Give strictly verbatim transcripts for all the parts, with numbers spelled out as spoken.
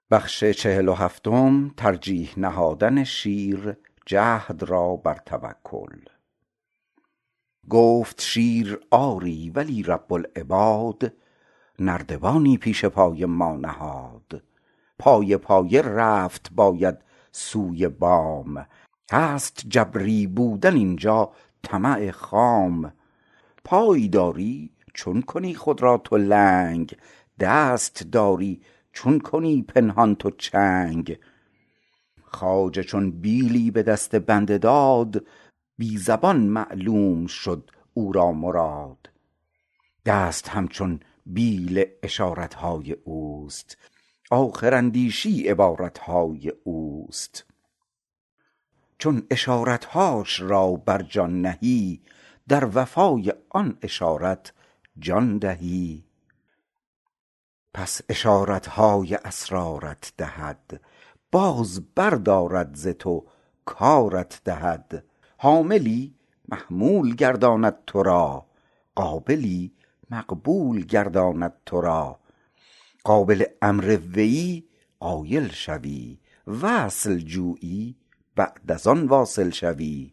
بخش چهل و هفتم، ترجیح نهادن شیر جهد را بر توکل. گفت شیر آری ولی رب العباد، نردبانی پیش پای ما نهاد. پایه پایه رفت باید سوی بام، هست جبری بودن اینجا طمع خام. پای داری چون کنی خود را تو لنگ، دست داری چون کنی پنهان تو چنگ. خواجه چون بیلی به دست بنده داد، بی زبان معلوم شد او را مراد. دست همچون بیل اشارتهای اوست، آخر اندیشی عبارتهای اوست. چون اشارتهاش را بر جان نهی، در وفای آن اشارت جان دهی. پس اشارتهای اسرارت دهد، باز بردارد ز تو کارت دهد. حاملی محمول گرداند تو را، قابلی مقبول گرداند تو را. قابل امر وی قایل شوی، وصل جویی بعد از آن واصل شوی.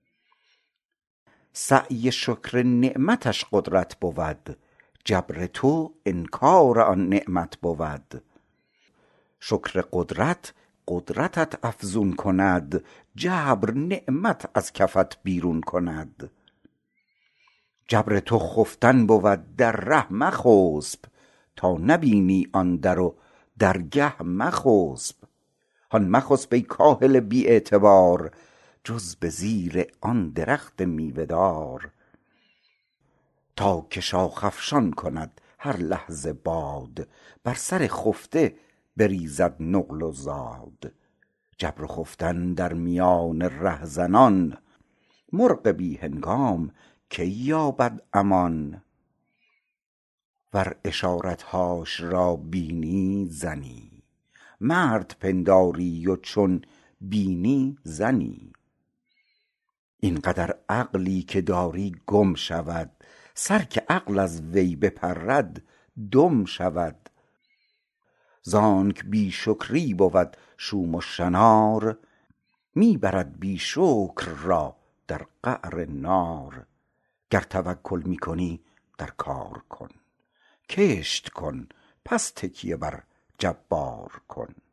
سعی شکر نعمتش قدرت بود، جبر تو انکار آن نعمت بود. شکر قدرت قدرتت افزون کند، جبر نعمت از کفت بیرون کند. جبر تو خفتن بود در ره مخسب، تا نبینی آن در و درگه مخسب. هان مخسب ای کاهل بی اعتبار، جز به زیر آن درخت میوه دار. تا که شاخ افشان کند هر لحظه باد، بر سر خفته بریزد نقل و زاد. جبر و خفتن در میان رهزنان، مرغ بی هنگام کی یابد امان. ور اشارتهاش را بینی زنی، مرد پنداری و چون بینی زنی. اینقدر عقلی که داری گم شود، سر که عقل از وی بپرد دم شود. زانک بی شکری بود شوم و شنار، می برد بی شکر را در قعر نار. گر توکل می کنی در کار کن، کشت کن پس تکیه بر جبار کن.